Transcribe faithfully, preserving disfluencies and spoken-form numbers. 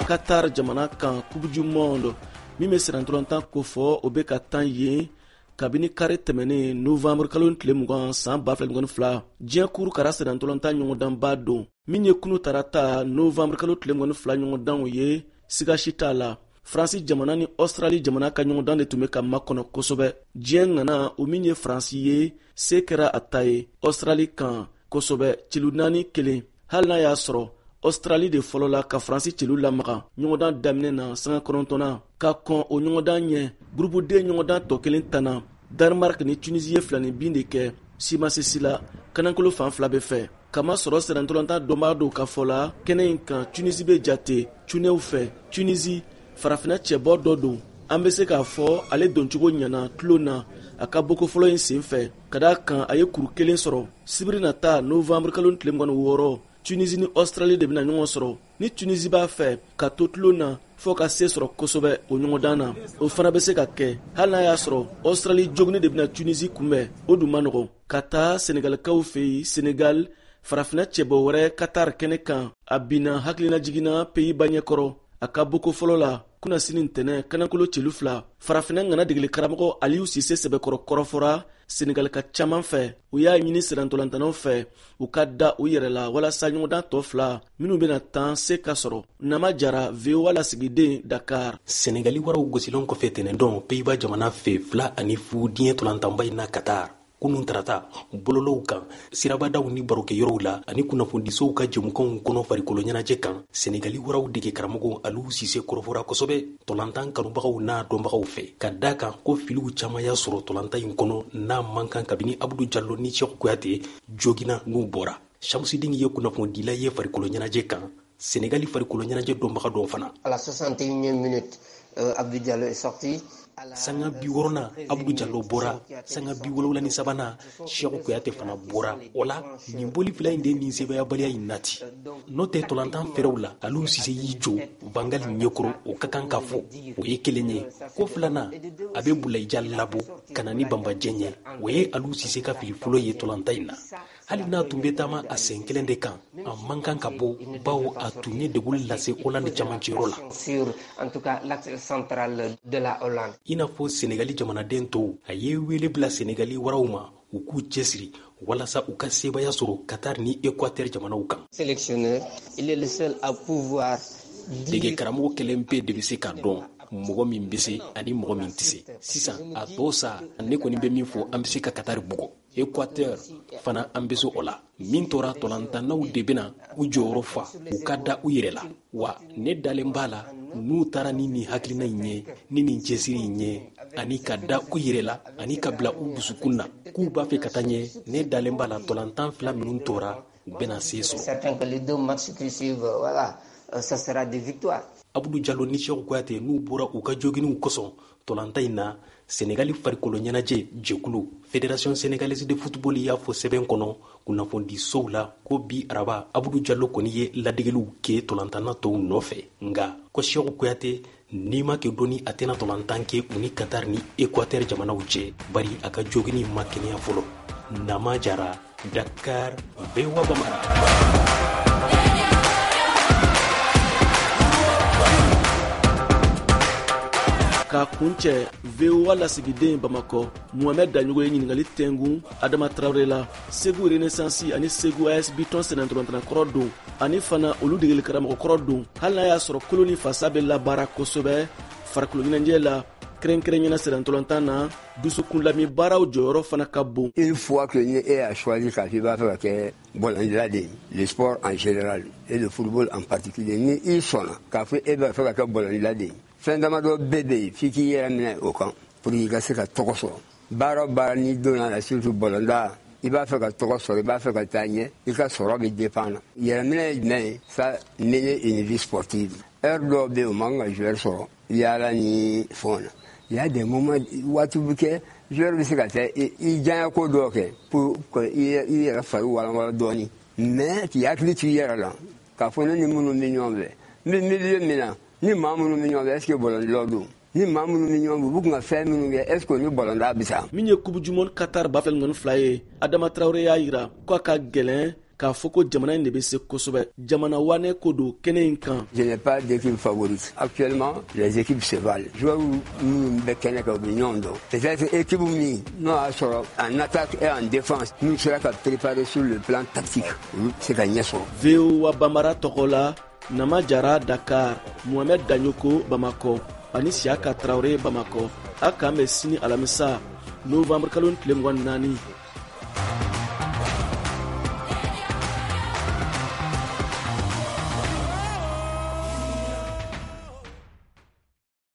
Qatar jamana kan Coupe du Monde min bɛ siran ntolantan ko fɔ o bɛ ka tan yen kabini kare tɛmɛnen novembre kalo tile mugan san ba fila mugan fila diɲɛ kuru kara siran ntolantan ɲɔgɔndanba don min ye kunu tarata novembre kalo tile mugan fila ɲɔgɔndanw ye siga si t'a la. Faransi jamana ni Australie jamana ka ɲɔgɔndan de tun bɛ ka makɔnɔ kosɛbɛ. Diɲɛ ŋana o min ye Faransi ye se kɛra a ta ye Australie kan kosɛbɛ cilu naani kelen. Hali n'a y'a sɔrɔ Australie de fɔlɔ la ka Faransi cilu lamaga ɲɔgɔndan daminɛ na sanga kɔnɔntɔnna ka kɔn o ɲɔgɔndan ɲɛ groupe D ɲɔgɔndan tɔ kelen tanna. Danemark ni Tunisie ye filani bin de kɛ simasisi la kanankolo fan fila bɛ fɛ. Kama sɔrɔ siran ntolantan dɔnbaga dɔw ka fɔ la kɛnɛ in kan Tunisie bɛ jate cunɛw fɛ. Tunisie farafina cɛbɔ dɔ don an bɛ se k'a fɔ ale doncogo ɲɛna tulo na a ka boko fɔlɔ in sen fɛ ka d'a kan a ye kuru kelen sɔrɔ sibiri nata novembre kalo tile mugan ni wɔɔrɔ Tunisie ni Australie de bɛna ɲɔgɔn sɔrɔ ni Tunisie b'a fɛ ka to tulo na fɔ ka se sɔrɔ kosɛbɛ o ɲɔgɔndan na o fana bɛ se ka kɛ hali n'a y'a sɔrɔ Australie jogini de bɛna Tunisie kunbɛn o dun ma nɔgɔ ka taa Senegalikaw fɛ yen Senegal farafina cɛbɔ wɛrɛ Qatar kɛnɛ kan a binna hakilina jiginna Pays-Bas ɲɛkɔrɔ a ka boko fɔlɔ la kuna sini ntɛnɛ kanankolo celu fila farafina ŋana degeli karamɔgɔ Aliou Cissé sɛbɛkɔrɔ kɔrɔfɔra Senegal ka caman fɛ u y'a ɲini sirantolantanaw fɛ u ka da u yɛrɛ la walasa ɲɔgɔndan tɔ fila minnu bɛna tan se ka sɔrɔ. Nama Jara V O A lasigiden Dakar. Senegali waraw gosilen kɔfɛ tɛnɛndɔn Pays-Bas jamana fɛ fila ani fu diɲɛ tolantanba in na Qatar kunun tarata bololow kan sirabadaw ni barokɛ yɔrɔw la ani kunnafonidisow ka jɛmukanw kɔnɔ farikolo ɲɛnajɛ kan Senegali waraw dege karamɔgɔ Aliou Cissé kɔrɔfɔra kosɛbɛ tolantan kanubagaw n'a dɔnbagaw fɛ ka da kan ko filiw caman y'a sɔrɔ tolantan in kɔnɔ n'a man kan kabini Abdou Diallo ni Cheikh Kouyaté jogina n'u bɔra. Shamsuddin ye kunnafonidila ye farikolo ɲɛnajɛ kan Senegali farikolo ɲɛnajɛ dɔnbaga dɔn fana. À la soixante et unième minute, euh, Abdou Diallo est sorti. Sanga bi wɔɔrɔnan Abdou Diallo bɔra sanga bi wolonwula ni sabanan Cheikh Kouyaté fana bɔra o la nin boli fila in de nin sebaya in nati n'o tɛ tolantan fɛrɛw la Aliou Cissé y'i jo Bangali ɲɛkɔrɔ o ka kan ka fɔ o ye kelen ye ko filanan a bɛ Boulaye labo ka na ni banbajɛ ɲɛ o ye Aliou Cissé ka fili fɔlɔ ye tolantan in na hali n'a tun bɛ taama a sen kelen de kan a man kan ka bɔ bawo a tun ye degun lase Hollande camancɛyɔrɔ la. Sur en tout cas l'axe central de la Hollande. I n'a fɔ Senegali jamanaden tɔw a ye wele bila Senegali waraw ma u k'u cɛsiri walasa u ka sebaya sɔrɔ Qatar ni Équateur jamanaw kan. Sélectionneur, il est le seul à pouvoir dege karamɔgɔ kelen pe de bɛ se ka dɔn mɔgɔ min bɛ se ani mɔgɔ min tɛ se sisan a tɔ sa ne kɔni bɛ min fɔ an bɛ se ka Qatar bugɔ Équateur fana an bɛ se o la min tora tolantannaw de bɛna u jɔyɔrɔ fa u ka da u yɛrɛ la wa ne dalen b'a la n'u taara ni nin hakilina in ye ni nin cɛsiri in ye ani ka da u yɛrɛ la ani ka bila u dusukun na k'u b'a fɛ ka taa ɲɛ ne dalen b'a la tolantan fila minnu tora u bɛna se sɔrɔ. Certains que les deux matchs qui suivent, voilà, ça sera des victoires. Abdou Diallo ni Cheikh Kouyaté n'u bɔra u ka joginiw kosɔn tolantan in na Senegali farikolo ɲɛnajɛ jɛkulu Fédération sénégalaise de football y'a fɔ sɛbɛn kɔnɔ kunnafonidisow la ko bi araba Abdou Diallo kɔni ye ladegeliw kɛ tolantanna tɔw nɔfɛ nka ko Cheikh Kouyaté n'i ma kɛ dɔnni a tɛna tolantan kɛ u ni Qatar ni Équateur jamanaw cɛ bari a ka jogini ma kɛnɛya fɔlɔ. Nama Jara, Dakar, V O A Bamara. Ka kuncɛ V O A lasigiden Bamakɔ Mohamed Daɲogo ye ɲininkali tɛngun Adama Traoré la Segu Renaissance ani Segu A S Biton sɛnɛntɔlantana kɔrɔ don ani fana olu degeli karamɔgɔ kɔrɔ don hali n'a y'a sɔrɔ kolo ni fasa bɛ labaara kosɛbɛ farikolo ɲɛnajɛ la kɛrɛnkɛrɛnyana sɛnɛntɔlantan na dusukun lami baaraw jɔyɔrɔ fana ka bon. Une fois que ni e a choisi k'a f'i b'a fɛ ka kɛ bɔlɔndila de ye le sport en général et le football en particulier ni i sɔnna k'a fɔ e b'a fɛ ka kɛ bɔlɔndila de ye fɛn damadɔ bɛɛ bɛ yen f'i k'i yɛrɛ minɛ o kan pour que i ka se ka tɔgɔ sɔrɔ baara o baara n'i donna la surtout bɔlɔnda i b'a fɛ ka tɔgɔ sɔrɔ i b'a fɛ ka taa ɲɛ i ka sɔrɔ bɛ dépend na yɛrɛminɛ ye jumɛn ye ça n'est une vie sportive heure dɔw bɛ yen o man kan ka joueur sɔrɔ yaala ni fɛnw na il y a des moments waati bɛ kɛ joueur bɛ se ka taa i janya ko dɔw kɛ pour que i yɛrɛ fari walanwalan dɔɔnin mais k'i hakili to i yɛrɛ la k'a fɔ ne ni minnu bɛ ɲɔgɔn fɛ n bɛ milieu min na ni maa minnu bɛ ɲɔgɔn fɛ est ce que bɔlɔndilaw don ni maa minnu bɛ ɲɔgɔn fɛ u bɛ kun ka fɛn minnu kɛ est ce que ni bɔlɔnda bɛ sa. min ye Coupe du Monde Qatar ba fila ni fila ye Adama Traoré y'a jira k'a ka gɛlɛn k'a fɔ ko jamana in de bɛ se kosɛbɛ. Jamana wane ko don kɛnɛ in kan. Je n'ai pas d'équipe favorite. Actuellement, les équipes se valent. Joueurs minnu bɛ kɛnɛ kan u bɛ ɲɔgɔn dɔn. Peut-être équipe min n'o y'a sɔrɔ en attaque et en défense n'u sera ka préparer sur le plan tactique olu se ka ɲɛ sɔrɔ. V O A Bambara tɔgɔ la Nama Jara Dakar, Mohamed Danyoko Bamako ani Siaka Traoré Bamako. A k'an bɛ sini alamisa novembre kalo tile mugan ni naani